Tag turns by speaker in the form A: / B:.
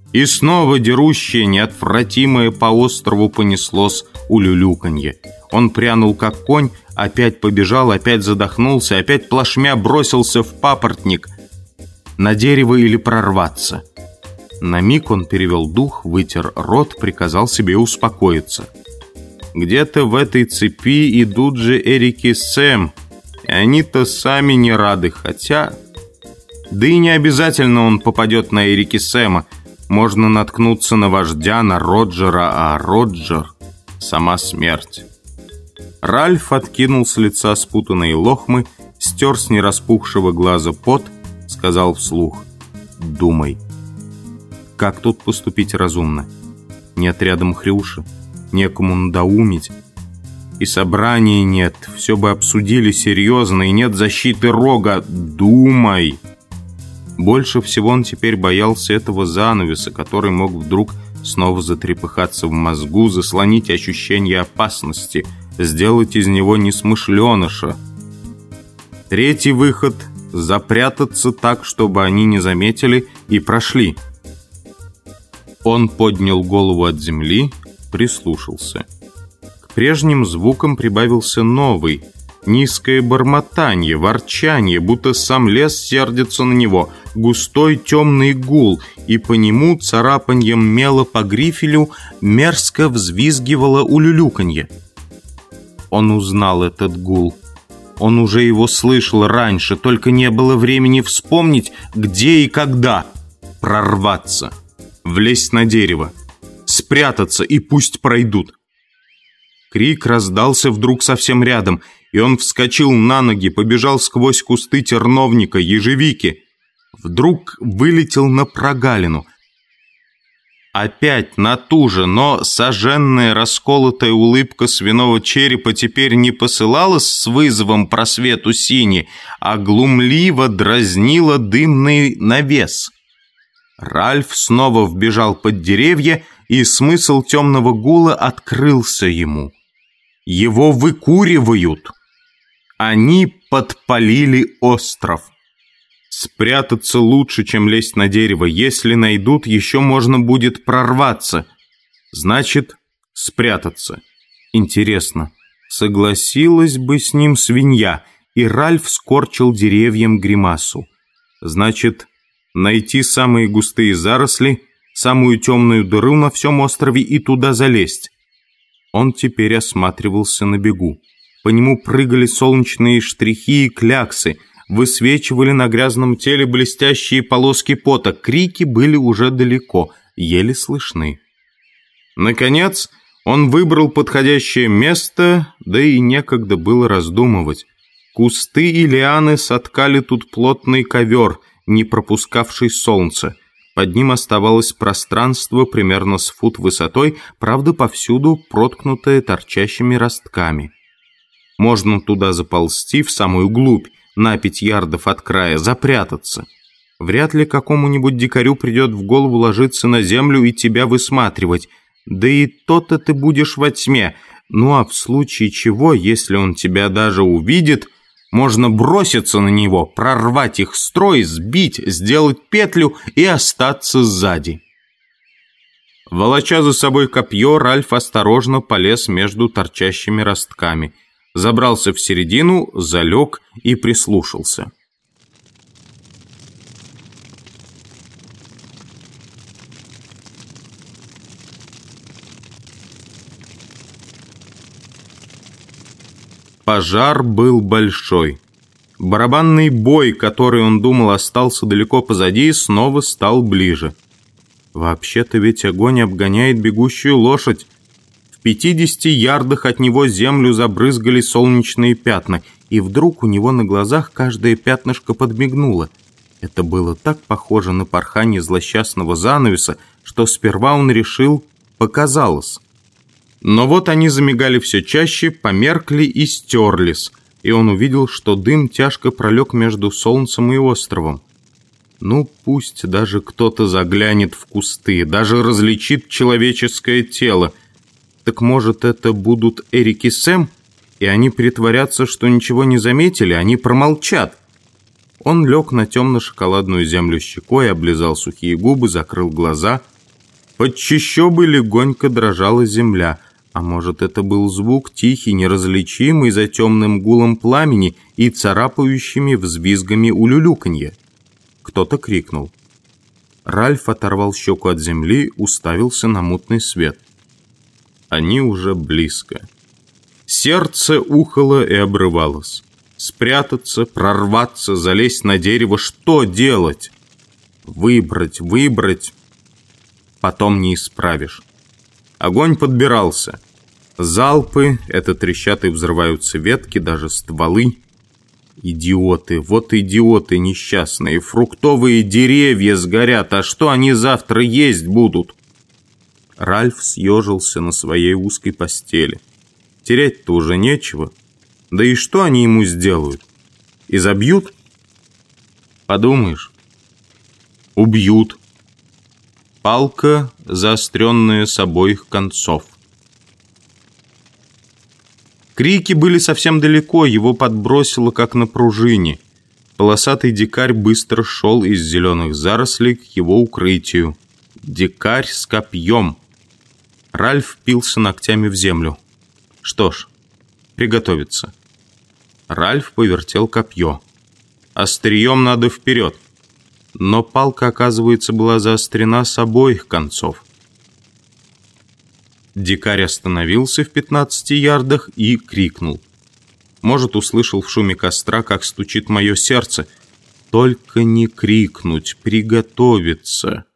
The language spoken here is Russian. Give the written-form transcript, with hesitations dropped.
A: И снова дерущее, неотвратимое по острову понеслось улюлюканье. Он прянул как конь, опять побежал, опять задохнулся, опять плашмя бросился в папоротник. На дерево или прорваться? На миг он перевел дух, вытер рот, приказал себе успокоиться. Где-то в этой цепи идут же Эрик и Сэм, и они-то сами не рады, хотя... Да и не обязательно он попадет на Эрик и Сэма. Можно наткнуться на вождя, на Роджера, а Роджер — сама смерть. Ральф откинул с лица спутанные лохмы, стер с нераспухшего глаза пот, сказал вслух: «Думай». Как тут поступить разумно? Нет рядом Хрюши, некому надоумить. И собрания нет, все бы обсудили серьезно, и нет защиты Рога. Думай. Больше всего он теперь боялся этого занавеса, который мог вдруг снова затрепыхаться в мозгу, заслонить ощущение опасности, сделать из него несмышленыша. Третий выход — запрятаться так, чтобы они не заметили и прошли. Он поднял голову от земли, прислушался. К прежним звукам прибавился новый, низкое бормотанье, ворчание, будто сам лес сердится на него, густой темный гул, и по нему царапаньем мела по грифелю мерзко взвизгивало улюлюканье. Он узнал этот гул. Он уже его слышал раньше, только не было времени вспомнить, где и когда. Прорваться, влезть на дерево, спрятаться, и пусть пройдут. Крик раздался вдруг совсем рядом, и он вскочил на ноги, побежал сквозь кусты терновника, ежевики. Вдруг вылетел на прогалину. Опять на ту же, но сожженная расколотая улыбка свиного черепа теперь не посылалась с вызовом просвету сини, а глумливо дразнила дымный навес. Ральф снова вбежал под деревья, и смысл темного гула открылся ему. Его выкуривают. Они подпалили остров. Спрятаться лучше, чем лезть на дерево. Если найдут, еще можно будет прорваться. Значит, спрятаться. Интересно, согласилась бы с ним свинья? И Ральф скорчил деревьям гримасу. Значит, найти самые густые заросли, самую темную дыру на всем острове и туда залезть. Он теперь осматривался на бегу. По нему прыгали солнечные штрихи и кляксы, высвечивали на грязном теле блестящие полоски пота. Крики были уже далеко, еле слышны. Наконец, он выбрал подходящее место, да и некогда было раздумывать. Кусты и лианы соткали тут плотный ковер, не пропускавший солнце. Под ним оставалось пространство примерно с фут высотой, правда, повсюду проткнутое торчащими ростками. Можно туда заползти в самую глубь, на 5 ярдов от края, запрятаться. Вряд ли какому-нибудь дикарю придет в голову ложиться на землю и тебя высматривать. Да и то-то ты будешь во тьме. Ну а в случае чего, если он тебя даже увидит, можно броситься на него, прорвать их строй, сбить, сделать петлю и остаться сзади. Волоча за собой копье, Ральф осторожно полез между торчащими ростками. Забрался в середину, залег и прислушался. Пожар был большой. Барабанный бой, который он думал остался далеко позади, снова стал ближе. Вообще-то ведь огонь обгоняет бегущую лошадь. В 50 ярдах от него землю забрызгали солнечные пятна, и вдруг у него на глазах каждое пятнышко подмигнуло. Это было так похоже на порхание злосчастного занавеса, что сперва он решил, показалось. Но вот они замигали все чаще, померкли и стерлись, и он увидел, что дым тяжко пролег между солнцем и островом. Ну, пусть даже кто-то заглянет в кусты, даже различит человеческое тело. Так может, это будут Эрик и Сэм, и они притворятся, что ничего не заметили, они промолчат. Он лег на темно-шоколадную землю щекой, облизал сухие губы, закрыл глаза, Под чащобой легонько дрожала земля. А может, это был звук тихий, неразличимый за темным гулом пламени и царапающими взвизгами улюлюканья? Кто-то крикнул. Ральф оторвал щеку от земли, уставился на мутный свет. Они уже близко. Сердце ухало и обрывалось. Спрятаться, прорваться, залезть на дерево. Что делать? Выбрать. Потом не исправишь. Огонь подбирался. Залпы, это трещат и взрываются ветки, даже стволы. Идиоты, вот идиоты несчастные. Фруктовые деревья сгорят, а что они завтра есть будут? Ральф съежился на своей узкой постели. Терять-то уже нечего. Да и что они ему сделают? Изобьют? Подумаешь. Убьют. Палка, заостренная с обоих концов. Крики были совсем далеко, его подбросило, как на пружине. Полосатый дикарь быстро шел из зеленых зарослей к его укрытию. Дикарь с копьем. Ральф впился ногтями в землю. Что ж, приготовиться. Ральф повертел копье. Острием надо вперед. Но палка, оказывается, была заострена с обоих концов. Дикарь остановился в 15 ярдах и крикнул. Может, услышал в шуме костра, как стучит мое сердце. Только не крикнуть, приготовиться.